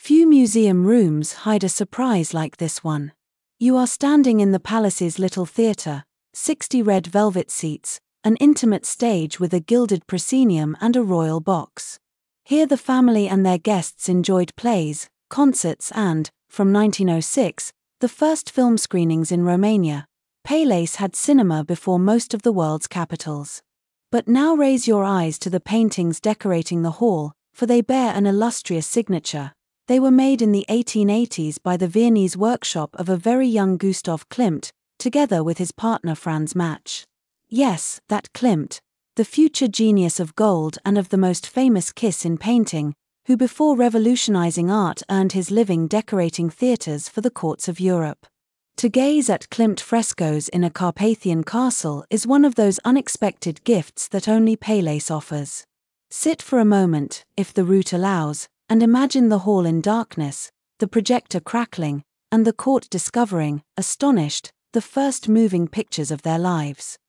Few museum rooms hide a surprise like this one. You are standing in the palace's little theatre, 60 red velvet seats, an intimate stage with a gilded proscenium and a royal box. Here the family and their guests enjoyed plays, concerts and, from 1906, the first film screenings in Romania. Palace had cinema before most of the world's capitals. But now raise your eyes to the paintings decorating the hall, for they bear an illustrious signature. They were made in the 1880s by the Viennese workshop of a very young Gustav Klimt, together with his partner Franz Matsch. Yes, that Klimt, the future genius of gold and of the most famous kiss in painting, who before revolutionizing art earned his living decorating theaters for the courts of Europe. To gaze at Klimt frescoes in a Carpathian castle is one of those unexpected gifts that only Palace offers. Sit for a moment, if the route allows, and imagine the hall in darkness, the projector crackling, and the court discovering, astonished, the first moving pictures of their lives.